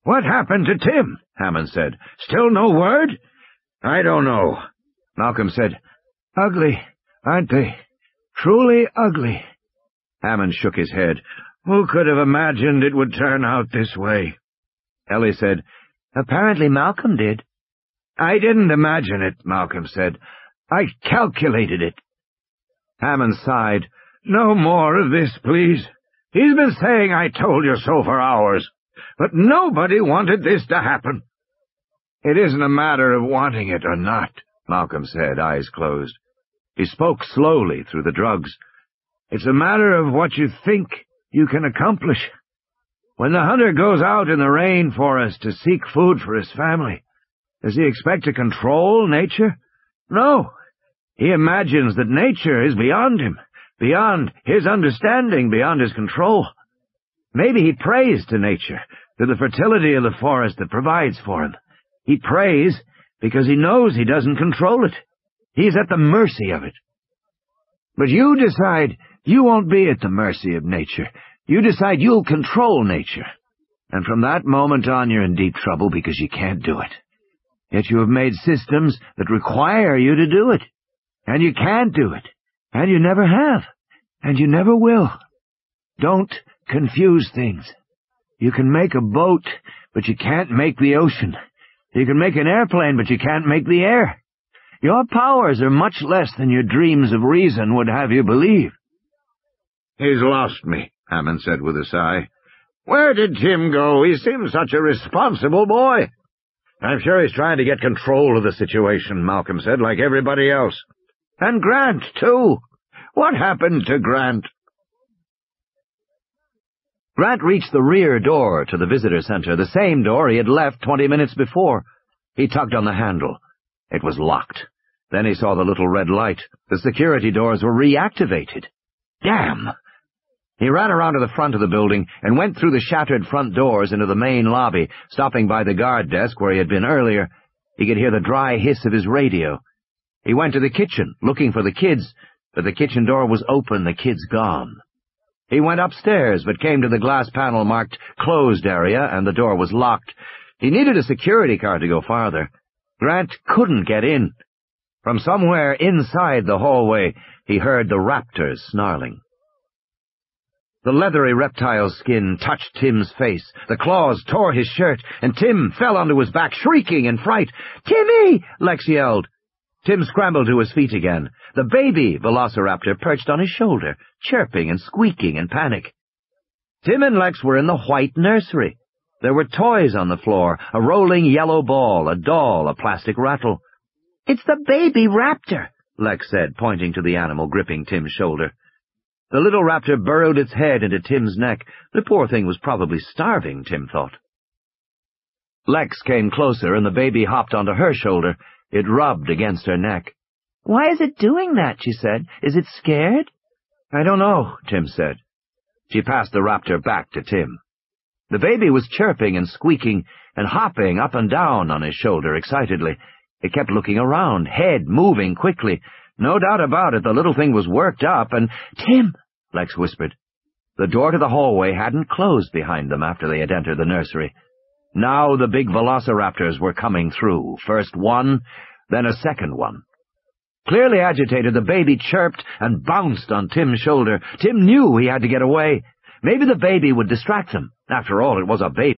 "What happened to Tim?" Hammond said. "Still no word?" "I don't know." Malcolm said, "Ugly, aren't they? Truly ugly." Hammond shook his head. "Who could have imagined it would turn out this way?" Ellie said, "Apparently Malcolm did." "I didn't imagine it," Malcolm said. "I calculated it." Hammond sighed. "No more of this, please. He's been saying I told you so for hours, but nobody wanted this to happen." "It isn't a matter of wanting it or not," Malcolm said, eyes closed. He spoke slowly through the drugs. "It's a matter of what you think you can accomplish. When the hunter goes out in the rainforest to seek food for his family, does he expect to control nature? No. He imagines that nature is beyond him, beyond his understanding, beyond his control. Maybe he prays to nature, to the fertility of the forest that provides for him. He prays because he knows he doesn't control it. He's at the mercy of it. But you decide you won't be at the mercy of nature. You decide you'll control nature. And from that moment on, you're in deep trouble because you can't do it. Yet you have made systems that require you to do it. And you can't do it. And you never have. And you never will. Don't confuse things. You can make a boat, but you can't make the ocean. You can make an airplane, but you can't make the air. Your powers are much less than your dreams of reason would have you believe." "He's lost me," Hammond said with a sigh. "Where did Tim go? He seems such a responsible boy." "I'm sure he's trying to get control of the situation," Malcolm said, "like everybody else. And Grant, too. What happened to Grant?" Grant reached the rear door to the visitor center, the same door he had left 20 minutes before. He tugged on the handle. It was locked. Then he saw the little red light. The security doors were reactivated. Damn! He ran around to the front of the building and went through the shattered front doors into the main lobby, stopping by the guard desk where he had been earlier. He could hear the dry hiss of his radio. He went to the kitchen, looking for the kids, but the kitchen door was open, the kids gone. He went upstairs, but came to the glass panel marked closed area, and the door was locked. He needed a security card to go farther. Grant couldn't get in. From somewhere inside the hallway, he heard the raptors snarling. The leathery reptile's skin touched Tim's face. The claws tore his shirt, and Tim fell onto his back, shrieking in fright. "Timmy!" Lex yelled. Tim scrambled to his feet again. The baby velociraptor perched on his shoulder, chirping and squeaking in panic. Tim and Lex were in the white nursery. There were toys on the floor, a rolling yellow ball, a doll, a plastic rattle. "It's the baby raptor," Lex said, pointing to the animal gripping Tim's shoulder. The little raptor burrowed its head into Tim's neck. The poor thing was probably starving, Tim thought. Lex came closer, and the baby hopped onto her shoulder. It rubbed against her neck. "Why is it doing that?" she said. "Is it scared?" "I don't know," Tim said. She passed the raptor back to Tim. The baby was chirping and squeaking and hopping up and down on his shoulder excitedly. It kept looking around, head moving quickly. No doubt about it, the little thing was worked up, and— "Tim!" Lex whispered. The door to the hallway hadn't closed behind them after they had entered the nursery. Now the big velociraptors were coming through, first one, then a second one. Clearly agitated, the baby chirped and bounced on Tim's shoulder. Tim knew he had to get away. Maybe the baby would distract them. After all, it was a baby.